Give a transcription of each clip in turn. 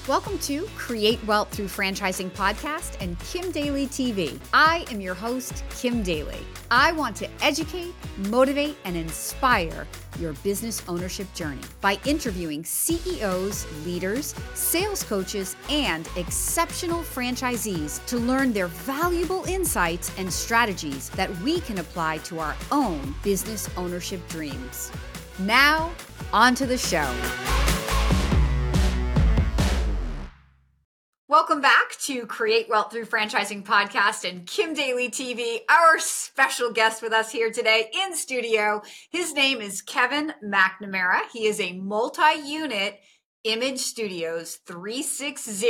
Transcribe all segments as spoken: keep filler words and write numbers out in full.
Welcome to Create Wealth Through Franchising Podcast and Kim Daly T V. I am your host, Kim Daly. I want to educate, motivate, and inspire your business ownership journey by interviewing C E Os, leaders, sales coaches, and exceptional franchisees to learn their valuable insights and strategies that we can apply to our own business ownership dreams. Now, on to the show. Welcome back to Create Wealth Through Franchising Podcast and Kim Daly T V. Our special guest with us here today in studio. His name is Kevin McNamara. He is a multi-unit Image Studios three sixty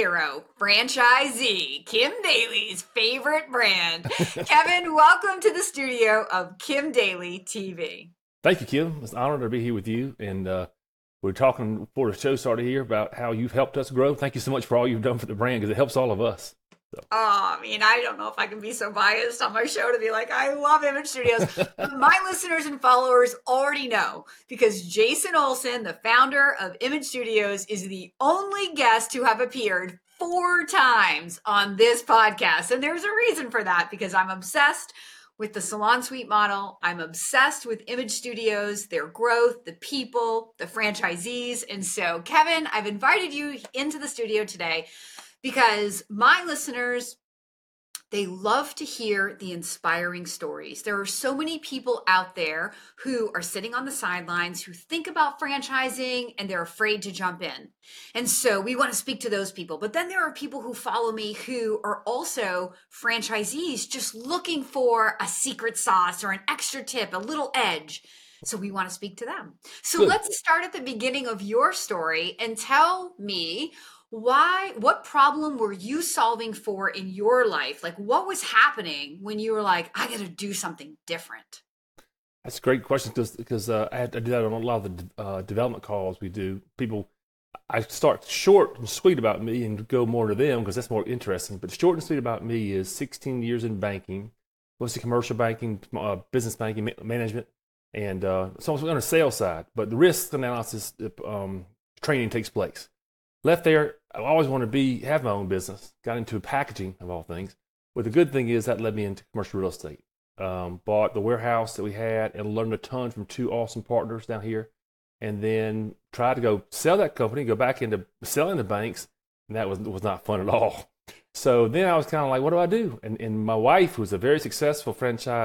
franchisee, Kim Daly's favorite brand. Kevin, welcome to the studio of Kim Daly T V. Thank you, Kim. It's an honor to be here with you. And uh, we we're talking before the show started here about how you've helped us grow. Thank you so much for all you've done for the brand because it helps all of us. So. Oh, I mean, I don't know if I can be so biased on my show to be like, I love Image Studios. My listeners and followers already know because Jason Olson, the founder of Image Studios, is the only guest to have appeared four times on this podcast. And there's a reason for that because I'm obsessed with the Salon Suite model. I'm obsessed with Image Studios, their growth, the people, the franchisees. And so, Kevin, I've invited you into the studio today because my listeners, they love to hear the inspiring stories. There are so many people out there who are sitting on the sidelines, who think about franchising and they're afraid to jump in. And so we want to speak to those people. But then there are people who follow me who are also franchisees just looking for a secret sauce or an extra tip, a little edge. So we want to speak to them. So Good. Let's start at the beginning of your story and tell me Why, what problem were you solving for in your life? Like what was happening when you were like, I got to do something different? That's a great question because because uh, I, I do that on a lot of the uh, development calls we do. People, I start short and sweet about me and go more to them because that's more interesting. But short and sweet about me is sixteen years in banking, mostly commercial banking, uh, business banking, ma- management, and uh, so I was on the sales side. But the risk analysis um, training takes place. Left there, I always wanted to be have my own business. Got into packaging of all things. But the good thing is that led me into commercial real estate. Um, bought the warehouse that we had and learned a ton from two awesome partners down here. And then tried to go sell that company, go back into selling the banks, and that was was not fun at all. So then I was kind of like, what do I do? And and my wife, who's a very successful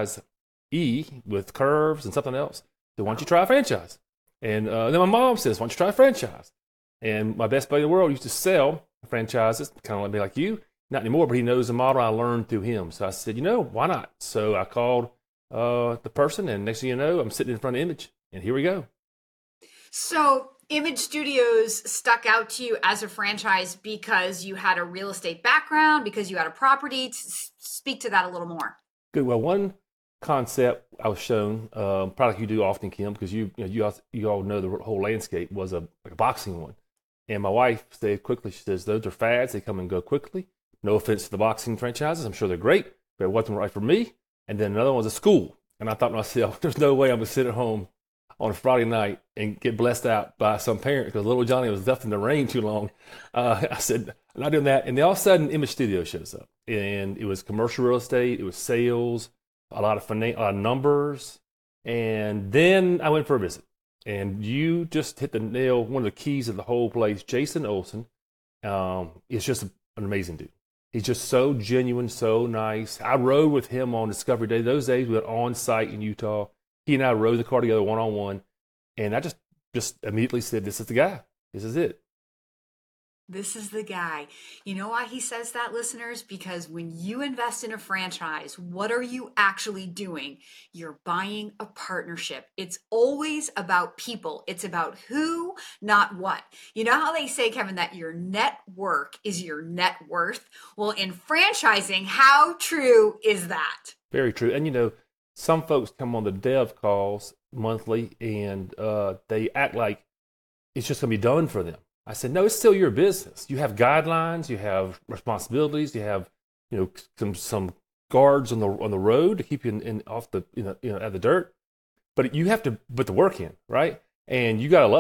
franchisee with Curves and something else, said, why don't you try a franchise? And uh, then my mom says, why don't you try a franchise? And my best buddy in the world used to sell franchises, kind of like me like you. Not anymore, but he knows the model I learned through him. So I said, you know, why not? So I called uh, the person, and next thing you know, I'm sitting in front of Image, and here we go. So Image Studios stuck out to you as a franchise because you had a real estate background, because you had a property. Speak to that a little more. Good. Well, one concept I was shown, um, probably like you do often, Kim, because you you, know, you, all, you all know the whole landscape, was a, like a boxing one. And my wife said quickly, she says, those are fads. They come and go quickly. No offense to the boxing franchises. I'm sure they're great, but it wasn't right for me. And then another one was a school. And I thought to myself, there's no way I'm going to sit at home on a Friday night and get blessed out by some parent because little Johnny was left in the rain too long. Uh, I said, I'm not doing that. And then all of a sudden, Image Studio shows up. And it was commercial real estate. It was sales, a lot of, finan- a lot of numbers. And then I went for a visit. And you just hit the nail, one of the keys of the whole place. Jason Olson um, is just an amazing dude. He's just so genuine, so nice. I rode with him on Discovery Day. Those days we were on site in Utah. He and I rode the car together one-on-one. And I just, just immediately said, this is the guy. This is it. This is the guy. You know why he says that, listeners? Because when you invest in a franchise, what are you actually doing? You're buying a partnership. It's always about people. It's about who, not what. You know how they say, Kevin, that your network is your net worth? Well, in franchising, how true is that? Very true. And, you know, some folks come on the dev calls monthly and uh, they act like it's just going to be done for them. I said, no, it's still your business. You have guidelines, you have responsibilities, you have, you know, some some guards on the on the road to keep you in, in off the you know, you know out of the dirt. But you have to put the work in, right? And you got to love it.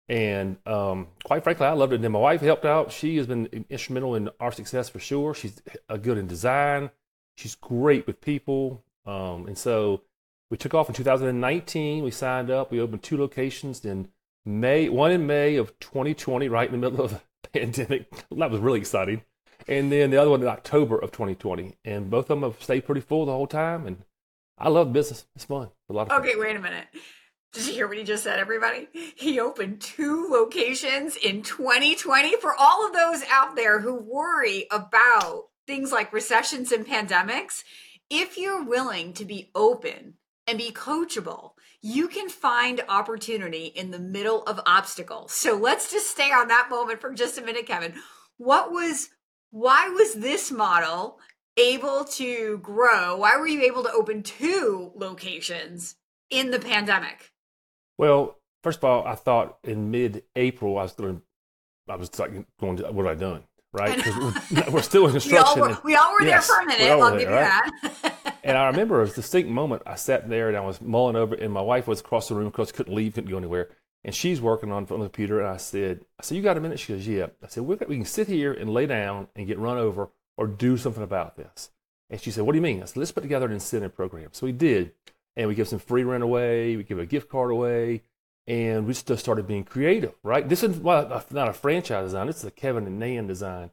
And um, quite frankly, I loved it. And then my wife helped out. She has been instrumental in our success for sure. She's uh, good in design. She's great with people. Um, and so we took off in two thousand nineteen. We signed up. We opened two locations in May, one in May of twenty twenty, right in the middle of the pandemic. That was really exciting. And then the other one in October of twenty twenty. And both of them have stayed pretty full the whole time. And I love the business. It's fun. A lot of fun. Okay, wait a minute. Did you hear what he just said, everybody? He opened two locations in twenty twenty. For all of those out there who worry about things like recessions and pandemics, if you're willing to be open and be coachable, you can find opportunity in the middle of obstacles. So let's just stay on that moment for just a minute, Kevin. What was, why was this model able to grow? Why were you able to open two locations in the pandemic? Well, first of all, I thought in mid-April I was going to, I was like going to, what have I done? Right? Because we're, we're still in construction. we, all were, we all were yes, there for a minute. I'll give you right? that. And I remember a distinct moment. I sat there and I was mulling over, and my wife was across the room because couldn't leave, couldn't go anywhere. And she's working on, on the computer. And I said, I said, you got a minute? She goes, yeah. I said, we we can sit here and lay down and get run over or do something about this. And she said, what do you mean? I said, let's put together an incentive program. So we did. And we give some free rent away. We give a gift card away. And we just started being creative, right? This is well, not a franchise design. This is a Kevin and Nan design.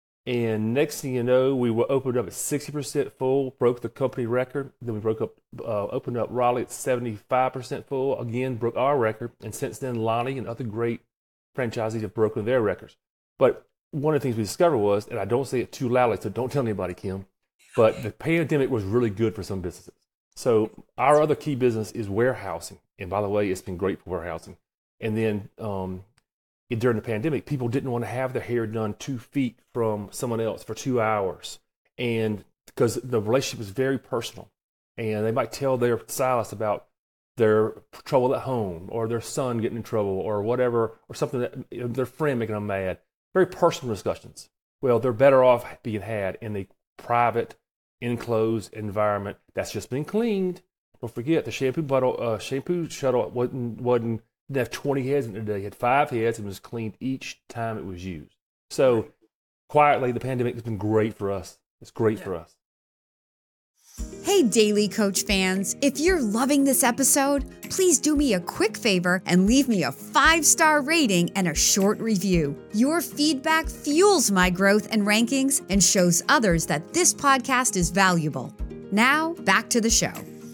And next thing you know, we were opened up at sixty percent full, broke the company record. Then we broke up, uh, opened up Raleigh at seventy-five percent full, again, broke our record. And since then, Lonnie and other great franchisees have broken their records. But one of the things we discovered was, and I don't say it too loudly, so don't tell anybody, Kim, but the pandemic was really good for some businesses. So our other key business is warehousing. And by the way, it's been great for warehousing. And then um, during the pandemic, people didn't want to have their hair done two feet from someone else for two hours. And because the relationship was very personal. And they might tell their stylist about their trouble at home or their son getting in trouble or whatever, or something that you know, their friend making them mad. Very personal discussions. Well, they're better off being had in a private, enclosed environment that's just been cleaned. Don't forget the shampoo bottle, uh, shampoo shuttle wasn't wasn't didn't have twenty heads in it today. It had five heads and was cleaned each time it was used. So quietly, the pandemic has been great for us. It's great yeah. for us. Hey, Daily Coach fans, if you're loving this episode, please do me a quick favor and leave me a five-star rating and a short review. Your feedback fuels my growth and rankings and shows others that this podcast is valuable. Now, back to the show.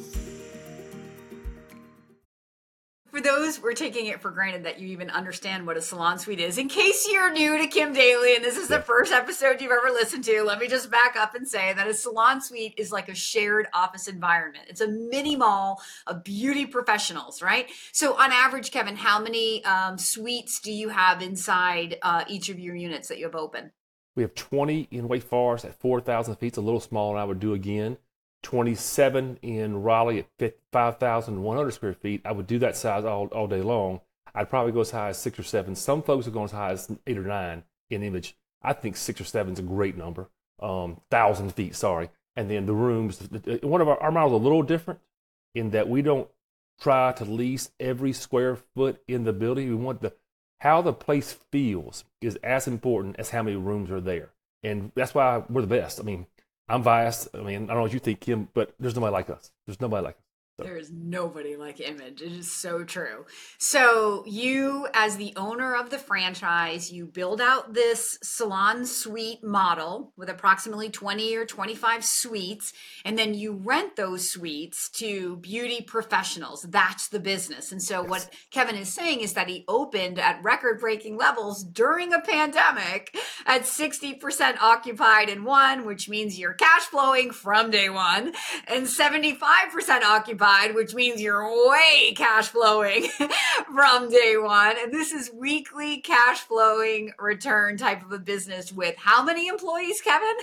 For those, we're taking it for granted that you even understand what a salon suite is. In case you're new to Kim Daly and this is the first episode you've ever listened to, let me just back up and say that a salon suite is like a shared office environment. It's a mini mall of beauty professionals, right? So on average, Kevin, how many um, suites do you have inside uh, each of your units that you have open? We have twenty in Wake Forest at four thousand feet. It's a little smaller than I would do again. twenty-seven in Raleigh at five thousand one hundred square feet. I would do that size all, all day long. I'd probably go as high as six or seven. Some folks are going as high as eight or nine in Image. I think six or seven is a great number. Um, thousand feet, sorry. And then the rooms, one of our, our models is a little different in that we don't try to lease every square foot in the building. We want the, how the place feels is as important as how many rooms are there. And that's why we're the best. I mean, I'm biased. I mean, I don't know what you think, Kim, but there's nobody like us. There's nobody like us. So. There is nobody like Image. It is so true. So you, as the owner of the franchise, you build out this salon suite model with approximately twenty or twenty-five suites, and then you rent those suites to beauty professionals. That's the business. And so yes. what Kevin is saying is that he opened at record-breaking levels during a pandemic at sixty percent occupied in one, which means you're cash flowing from day one, and seventy-five percent occupied, which means you're way cash flowing from day one. And this is weekly cash flowing return type of a business with how many employees, Kevin?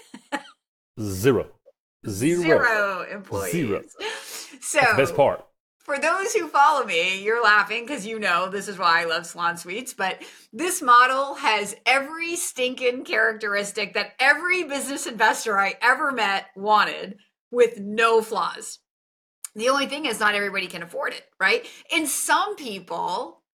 Zero. Zero. Zero employees. Zero. So that's the best part. For those who follow me, you're laughing because you know this is why I love salon suites, but this model has every stinking characteristic that every business investor I ever met wanted with no flaws. The only thing is not everybody can afford it, right? And some people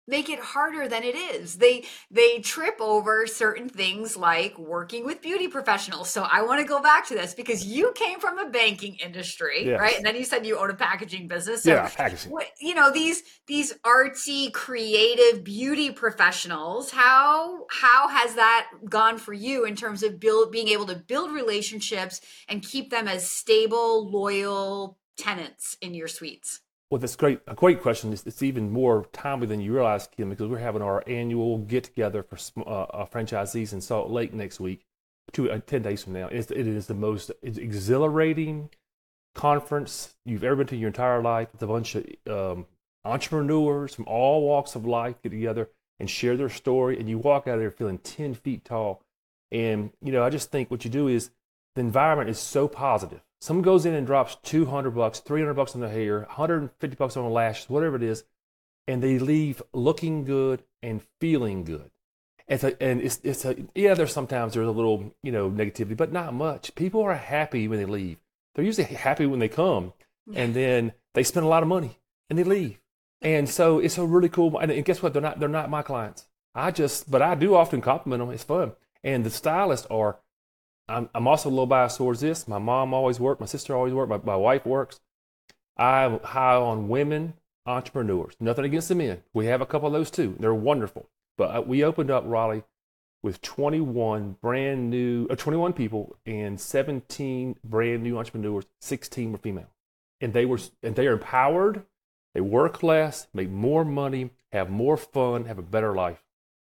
make it harder than it is. They they trip over certain things like working with beauty professionals. So I want to go back to this because you came from a banking industry, Yes. right? And then you said you own a packaging business. So Yeah, packaging. what, you know, these these artsy, creative beauty professionals, how how has that gone for you in terms of build being able to build relationships and keep them as stable, loyal tenants in your suites? Well, that's great. A great question. It's, it's even more timely than you realize, Kim, because we're having our annual get together for uh, uh, franchisees in Salt Lake next week, two uh, ten days from now. It's, it is the most exhilarating conference you've ever been to in your entire life. It's a bunch of um, entrepreneurs from all walks of life get together and share their story, and you walk out of there feeling ten feet tall. And you know, I just think what you do is the environment is so positive. Someone goes in and drops two hundred bucks, three hundred bucks on their hair, one hundred fifty bucks on the lashes, whatever it is, and they leave looking good and feeling good. It's a, and it's, it's a, yeah, there's sometimes there's a little, you know, negativity, but not much. People are happy when they leave. They're usually happy when they come, and then they spend a lot of money and they leave. And so it's a really cool, and guess what? They're not, they're not my clients. I just, but I do often compliment them. It's fun. And the stylists are, I'm, I'm also a little biased towards this. My mom always worked. My sister always worked. My, my wife works. I'm high on women entrepreneurs. Nothing against the men. We have a couple of those too. They're wonderful. But we opened up Raleigh with twenty-one brand new, or twenty-one people and seventeen brand new entrepreneurs. sixteen were female, and they were, and they are empowered. They work less, make more money, have more fun, have a better life.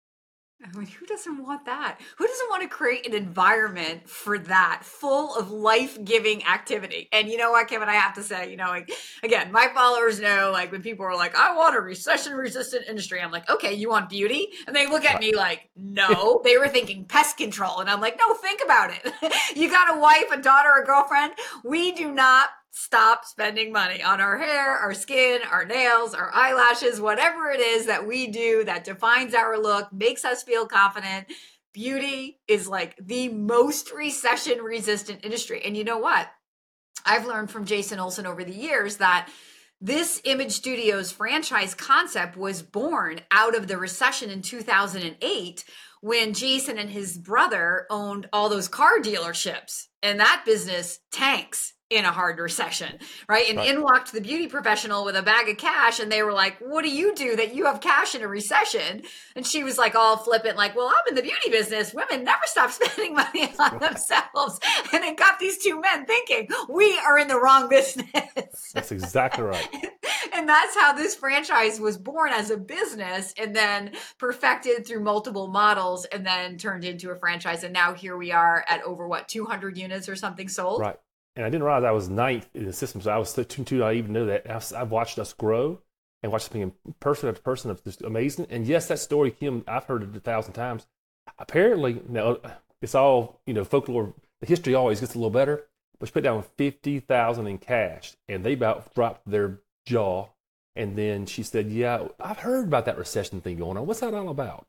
I mean, who doesn't want that? Who doesn't want to create an environment for that, full of life-giving activity? And you know what, Kevin, I have to say, you know, like, again, my followers know, like, when people are like, I want a recession-resistant industry, I'm like, okay, you want beauty? And they look at me like, no. They were thinking pest control. And I'm like, no, think about it. You got a wife, a daughter, a girlfriend. We do not stop spending money on our hair, our skin, our nails, our eyelashes, whatever it is that we do that defines our look, makes us feel confident. Beauty is like the most recession resistant industry. And you know what? I've learned from Jason Olson over the years that this Image Studios franchise concept was born out of the recession in two thousand eight when Jason and his brother owned all those car dealerships, and that business tanks in a hard recession, right? And right. In walked the beauty professional with a bag of cash, and they were like, what do you do that you have cash in a recession? And she was like all flippant, like, well, I'm in the beauty business. Women never stop spending money on themselves. And it got these two men thinking, we are in the wrong business. That's exactly right. And that's how this franchise was born as a business, and then perfected through multiple models, and then turned into a franchise. And now here we are at over, what, two hundred units or something sold? Right. And I didn't realize I was ninth in the system, so I was too too naive to know that. I've, I've watched us grow and watched being person after person of just amazing. And yes, that story, Kim, I've heard it a thousand times. Apparently, now it's all, you know, folklore. The history always gets a little better. But she put down fifty thousand in cash, and they about dropped their jaw. And then she said, "Yeah, I've heard about that recession thing going on. What's that all about?"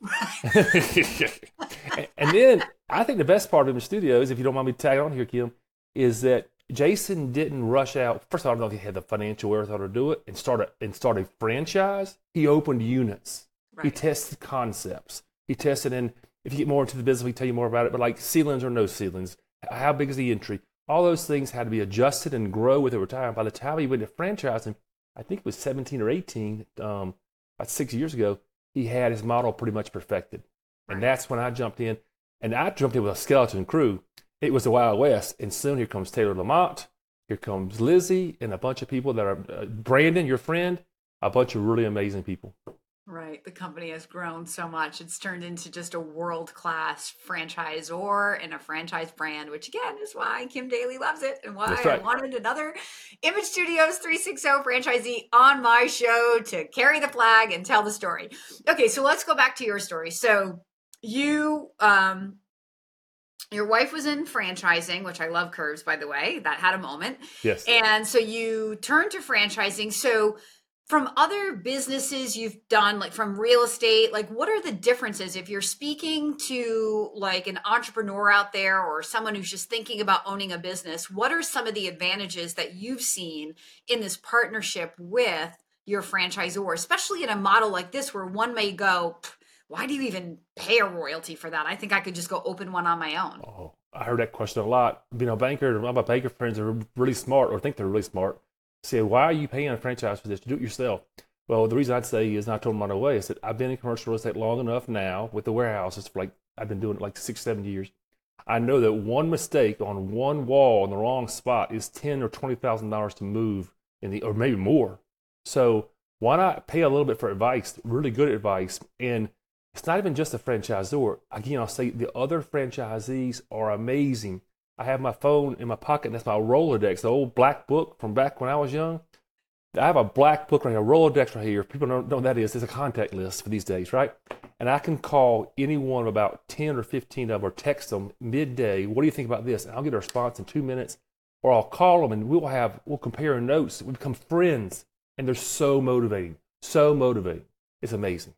and, and then I think the best part of the studios, if you don't mind me tagging on here, Kim, is that Jason didn't rush out. First of all, I don't know if he had the financial wherewithal to do it and start a, and start a franchise. He opened units. Right. He tested concepts. He tested, and if you get more into the business, we tell you more about it, but like ceilings or no ceilings, how big is the entry? All those things had to be adjusted and grow with over time. By the time he went to franchising, I think it was seventeen or eighteen, um, about six years ago, he had his model pretty much perfected. And right. That's when I jumped in. And I jumped in with a skeleton crew. It was the Wild West, and soon here comes Taylor Lamont, here comes Lizzie, and a bunch of people that are, uh, Brandon, your friend, a bunch of really amazing people. Right. The company has grown so much. It's turned into just a world-class franchisor and a franchise brand, which again is why Kim Daly loves it and why right. I wanted another Image Studios three sixty franchisee on my show to carry the flag and tell the story. Okay, so let's go back to your story. So you... um Your wife was in franchising, which I love curves, by the way. That had a moment. Yes. And so you turned to franchising. So from other businesses you've done, like from real estate, like what are the differences if you're speaking to like an entrepreneur out there or someone who's just thinking about owning a business? What are some of the advantages that you've seen in this partnership with your franchisor, especially in a model like this where one may go, why do you even pay a royalty for that? I think I could just go open one on my own. Oh, I heard that question a lot. Being a banker, my banker friends are really smart or think they're really smart. Say, why are you paying a franchise for this? Do it yourself. Well, the reason I'd say is, and I told them right away, I said, I've been in commercial real estate long enough now with the warehouses for like, I've been doing it like six, seven years. I know that one mistake on one wall in the wrong spot is ten or twenty thousand dollars to move in the, or maybe more. So why not pay a little bit for advice, really good advice? And it's not even just a franchisor. Again, I'll say the other franchisees are amazing. I have my phone in my pocket, and that's my Rolodex, the old black book from back when I was young. I have a black book right here, a Rolodex right here. If people don't know what that is, it's a contact list for these days, right? And I can call any one of about ten or fifteen of them or text them midday, what do you think about this? And I'll get a response in two minutes. Or I'll call them and we'll have, we'll compare notes. We become friends. And they're so motivating, so motivating. It's amazing.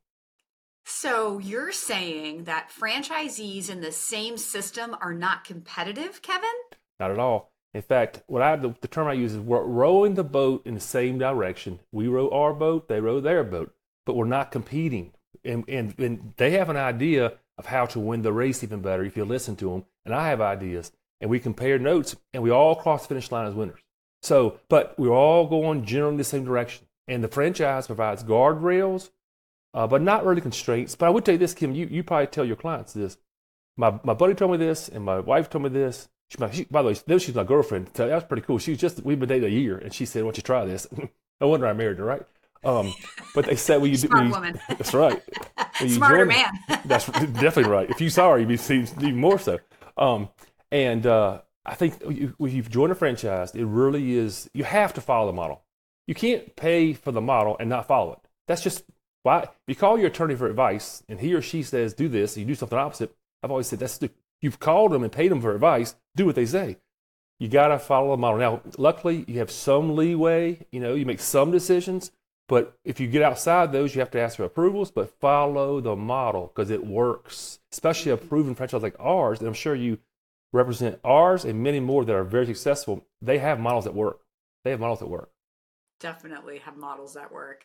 So you're saying that franchisees in the same system are not competitive, Kevin? Not at all. In fact, what I the, the term I use is we're rowing the boat in the same direction. We row our boat, they row their boat, but we're not competing. And, and, and they have an idea of how to win the race even better if you listen to them. And I have ideas. And we compare notes, and we all cross the finish line as winners. So, but we're all going generally the same direction. And the franchise provides guardrails, uh, but not really constraints. But I would tell you this, Kim, you, you probably tell your clients this. My my buddy told me this, and my wife told me this. She, my, she, by the way, then she's my girlfriend. So that was pretty cool. She was just, we've been dating a year, and she said, why don't you try this? No wonder I married her, right? Um, but they said, well, you Smart do. You, woman. That's right. When you Smarter join, man. That's definitely right. If you saw her, you'd be seen even more so. Um, and uh, I think you, when you've joined a franchise, it really is, you have to follow the model. You can't pay for the model and not follow it. That's just why. If you call your attorney for advice and he or she says, do this, and you do something opposite, I've always said, that's stupid. You've called them and paid them for advice, do what they say. You got to follow the model. Now, luckily, you have some leeway. You know, you make some decisions. But if you get outside those, you have to ask for approvals, but follow the model because it works, especially a proven franchise like ours. And I'm sure you represent ours and many more that are very successful. They have models that work. They have models that work. Definitely have models that work.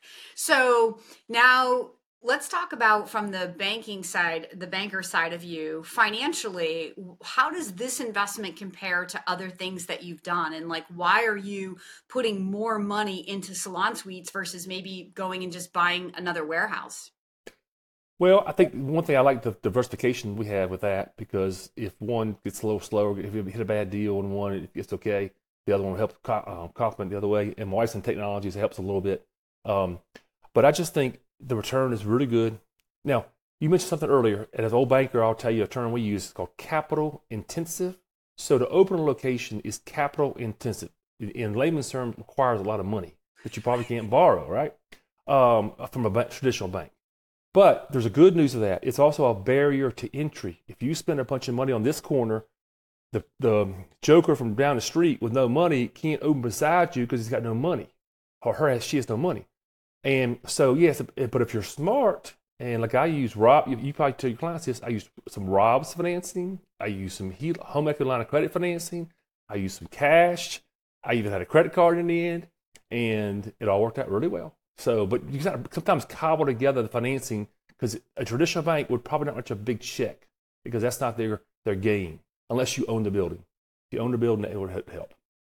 So now let's talk about from the banking side, the banker side of you, financially, how does this investment compare to other things that you've done? And like, why are you putting more money into Salon Suites versus maybe going and just buying another warehouse? Well, I think one thing I like the diversification we have with that, because if one gets a little slower, if you hit a bad deal in one, it's okay. The other one will help uh, complement the other way. And my wife's in technology, so it helps a little bit. Um, but I just think the return is really good. Now, you mentioned something earlier, and as an old banker, I'll tell you a term we use. It's called capital intensive. So to open a location is capital intensive. In layman's terms, it requires a lot of money that you probably can't borrow, right, um, from a bank, traditional bank. But there's a good news of that. It's also a barrier to entry. If you spend a bunch of money on this corner, the the joker from down the street with no money can't open beside you because he's got no money, or her she has no money. And so yes, but if you're smart, and like I use Rob, you, you probably tell your clients this. I use some Rob's financing. I use some home equity line of credit financing. I use some cash. I even had a credit card in the end, and it all worked out really well. So, but you got to sometimes cobble together the financing, because a traditional bank would probably not write a big check because that's not their, their game, unless you own the building. If you own the building, it would help.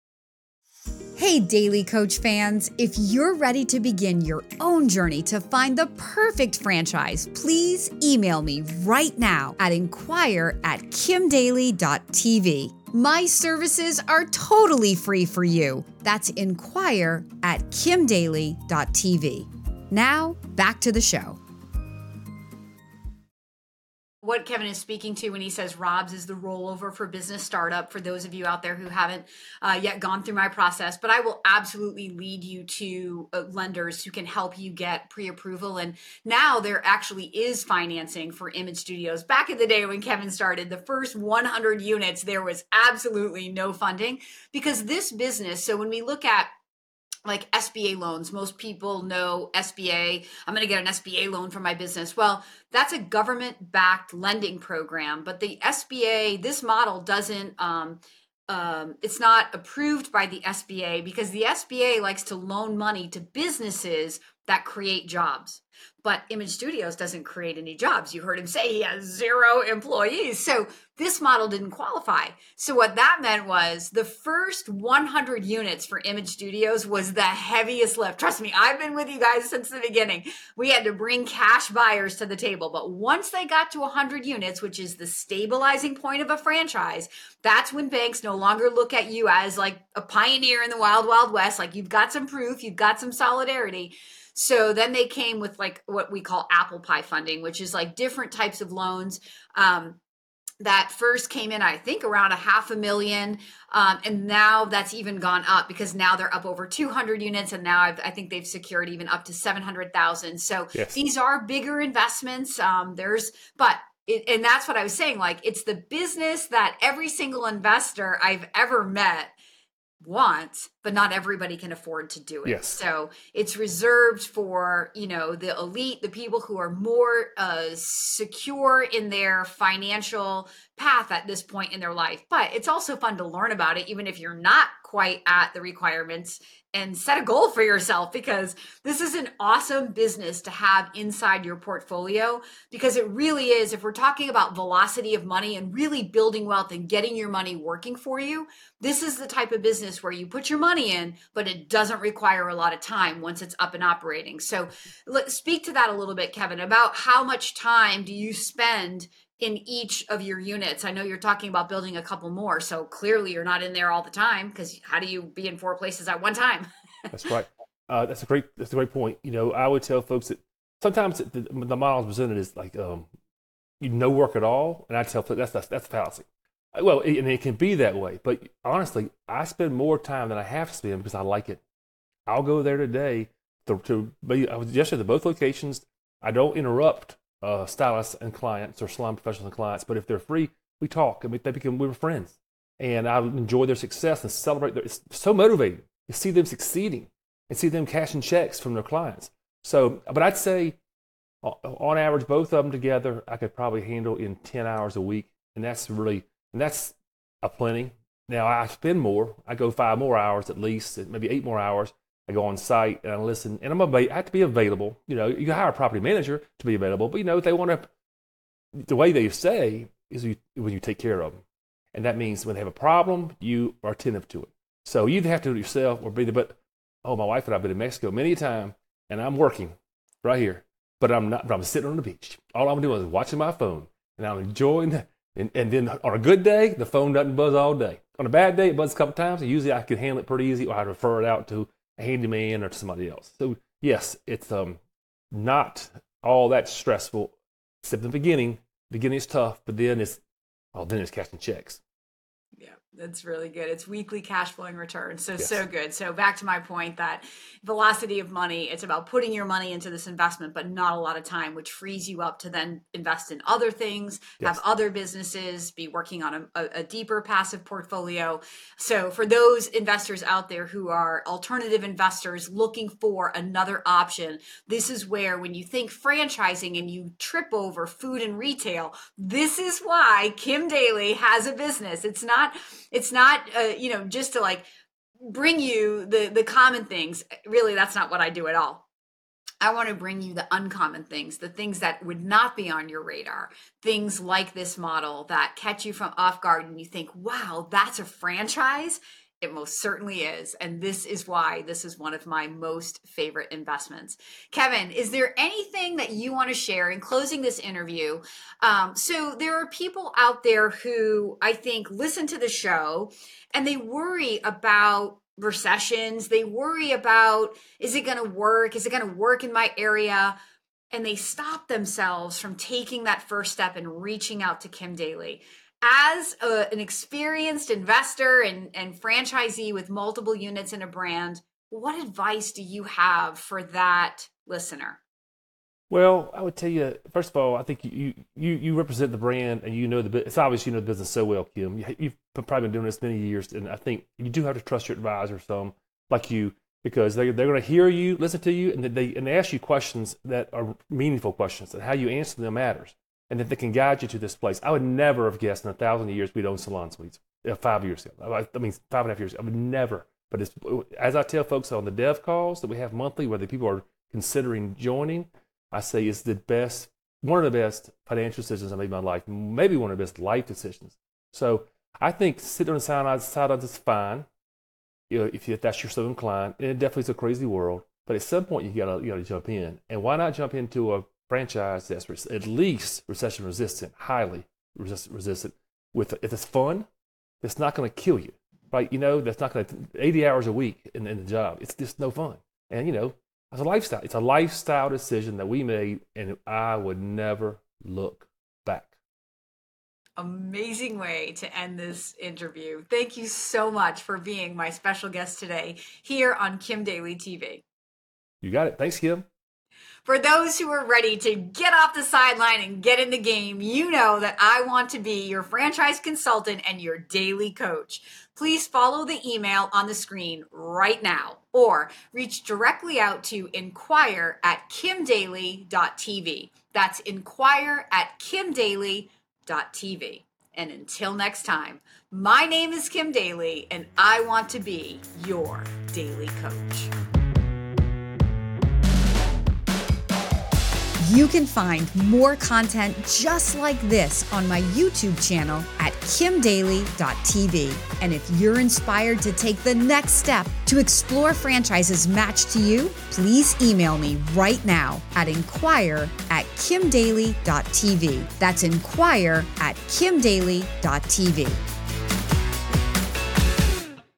Hey, Daily Coach fans, if you're ready to begin your own journey to find the perfect franchise, please email me right now at inquire at kimdaly dot t v. My services are totally free for you. That's inquire at kimdaly dot t v. Now, back to the show. What Kevin is speaking to when he says Rob's is the rollover for business startup, for those of you out there who haven't uh, yet gone through my process, but I will absolutely lead you to uh, lenders who can help you get pre-approval. And now there actually is financing for Image Studios. Back in the day when Kevin started, the first one hundred units, there was absolutely no funding because this business, so when we look at like S B A loans, most people know S B A. I'm going to get an S B A loan for my business. Well, that's a government-backed lending program, but the S B A, this model doesn't um, um, it's not approved by the S B A because the S B A likes to loan money to businesses that create jobs. But Image Studios doesn't create any jobs. You heard him say he has zero employees. So this model didn't qualify. So what that meant was the first one hundred units for Image Studios was the heaviest lift. Trust me, I've been with you guys since the beginning. We had to bring cash buyers to the table. But once they got to one hundred units, which is the stabilizing point of a franchise, that's when banks no longer look at you as like a pioneer in the wild, wild west. Like you've got some proof, you've got some solidarity. So then they came with like what we call apple pie funding, which is like different types of loans. Um, that first came in, I think, around a half a million. Um, and now that's even gone up because now they're up over two hundred units. And now I've, I think they've secured even up to seven hundred thousand. So yes. These are bigger investments. Um, there's, but it, and that's what I was saying. Like it's the business that every single investor I've ever met wants, but not everybody can afford to do it. Yes. So it's reserved for, you know, the elite, the people who are more uh, secure in their financial path at this point in their life. But it's also fun to learn about it, even if you're not quite at the requirements, and set a goal for yourself, because this is an awesome business to have inside your portfolio, because it really is, if we're talking about velocity of money and really building wealth and getting your money working for you, this is the type of business where you put your money in, but it doesn't require a lot of time once it's up and operating. So let's speak to that a little bit, Kevin, about how much time do you spend in each of your units? I know you're talking about building a couple more, so clearly you're not in there all the time, because how do you be in four places at one time? That's right. Uh, that's a great. That's a great point. You know, I would tell folks that sometimes the, the model presented is like um, you no work at all, and I tell folks that's that's, that's a fallacy. Well, it, and it can be that way, but honestly, I spend more time than I have to spend because I like it. I'll go there today to, to be. I was yesterday at both locations. I don't interrupt Uh, stylists and clients or salon professionals and clients, but if they're free, we talk and we, they become we were friends, and I enjoy their success and celebrate their. It's so motivating to see them succeeding and see them cashing checks from their clients. So, but I'd say on average, both of them together, I could probably handle in ten hours a week, and that's really and that's a plenty. Now I spend more. I go five more hours at least, maybe eight more hours. I go on site and I listen, and I'm I have to be available. You know, you hire a property manager to be available, but you know, if they want to, the way they say is you, when you take care of them, and that means when they have a problem, you are attentive to it. So you either have to do it yourself or be the. But oh, my wife and I've been in Mexico many a time, and I'm working right here, but I'm not. But I'm sitting on the beach. All I'm doing is watching my phone, and I'm enjoying that. And, and then on a good day, the phone doesn't buzz all day. On a bad day, it buzzes a couple times, and usually I can handle it pretty easy, or I refer it out to a handyman or to somebody else. So yes, it's um not all that stressful, except in the beginning. The beginning is tough, but then it's oh, then it's cashing checks. Yeah, that's really good. It's weekly cash flowing returns. So, yes. So good. So back to my point that velocity of money, it's about putting your money into this investment, but not a lot of time, which frees you up to then invest in other things, yes. have other businesses, be working on a, a deeper passive portfolio. So for those investors out there who are alternative investors looking for another option, this is where when you think franchising and you trip over food and retail, this is why Kim Daly has a business. It's not It's not, uh, you know, just to like bring you the, the common things. Really, that's not what I do at all. I want to bring you the uncommon things, the things that would not be on your radar, things like this model that catch you from off guard and you think, wow, that's a franchise. It most certainly is. And this is why this is one of my most favorite investments. Kevin, is there anything that you want to share in closing this interview? Um, so there are people out there who I think listen to the show and they worry about recessions. They worry about, is it going to work? Is it going to work in my area? And they stop themselves from taking that first step and reaching out to Kim Daly. As a, an experienced investor and, and franchisee with multiple units in a brand, what advice do you have for that listener? Well, I would tell you, first of all, I think you you you represent the brand, and you know the it's obvious you know the business so well, Kim. You, you've probably been doing this many years, and I think you do have to trust your advisor some like you, because they they're going to hear you, listen to you, and they and they ask you questions that are meaningful questions, and how you answer them matters. And that they can guide you to this place. I would never have guessed in a thousand years we'd own Salon Suites. uh, five years ago. I, I mean, five and a half years ago. I would never. But it's, as I tell folks on the dev calls that we have monthly, whether people are considering joining, I say it's the best, one of the best financial decisions I made in my life, maybe one of the best life decisions. So I think sitting on the sidelines sidelines is fine, you know, if, you, if that's you're so inclined. And it definitely is a crazy world. But at some point, you gotta you gotta jump in. And why not jump into a franchise that's at least recession resistant, highly resist, resistant? With if it's fun, it's not going to kill you, right? You know, that's not going to eighty hours a week in, in the job. It's just no fun. And you know, it's a lifestyle. It's a lifestyle decision that we made, and I would never look back. Amazing way to end this interview. Thank you so much for being my special guest today here on Kim Daly T V. You got it. Thanks, Kim. For those who are ready to get off the sideline and get in the game, you know that I want to be your franchise consultant and your daily coach. Please follow the email on the screen right now or reach directly out to inquire at kim daly dot t v. That's inquire at kim daly dot t v. And until next time, my name is Kim Daly and I want to be your daily coach. You can find more content just like this on my YouTube channel at kim daly dot t v. And if you're inspired to take the next step to explore franchises matched to you, please email me right now at inquire at kim daly dot t v. That's inquire at kim daly dot t v.